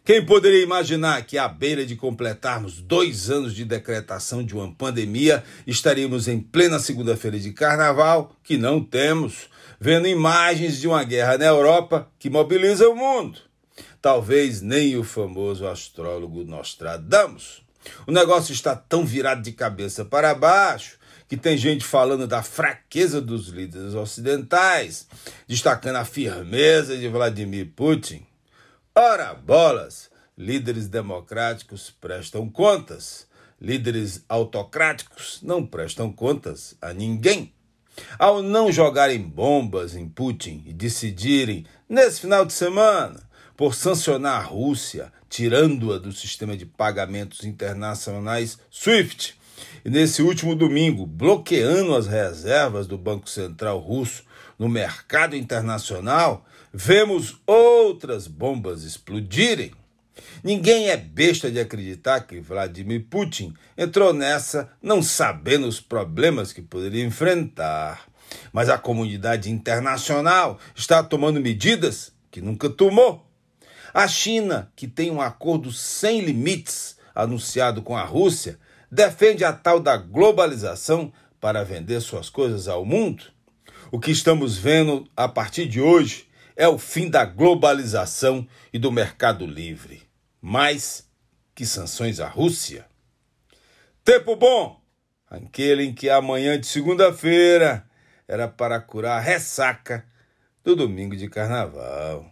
Quem poderia imaginar que, à beira de completarmos 2 anos de decretação de uma pandemia, estaríamos em plena segunda-feira de carnaval, que não temos, vendo imagens de uma guerra na Europa que mobiliza o mundo? Talvez nem o famoso astrólogo Nostradamus. O negócio está tão virado de cabeça para baixo que tem gente falando da fraqueza dos líderes ocidentais, destacando a firmeza de Vladimir Putin. Ora bolas, líderes democráticos prestam contas, líderes autocráticos não prestam contas a ninguém. Ao não jogarem bombas em Putin e decidirem, nesse final de semana, por sancionar a Rússia, tirando-a do sistema de pagamentos internacionais SWIFT, e nesse último domingo, bloqueando as reservas do Banco Central russo no mercado internacional, vemos outras bombas explodirem. Ninguém é besta de acreditar que Vladimir Putin entrou nessa não sabendo os problemas que poderia enfrentar. Mas a comunidade internacional está tomando medidas que nunca tomou. A China, que tem um acordo sem limites anunciado com a Rússia, defende a tal da globalização para vender suas coisas ao mundo. O que estamos vendo a partir de hoje é o fim da globalização e do mercado livre. Mais que sanções à Rússia. Tempo bom, aquele em que a manhã de segunda-feira era para curar a ressaca do domingo de carnaval.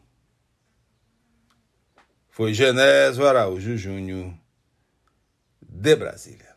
Foi Genésio Araújo Júnior, de Brasília.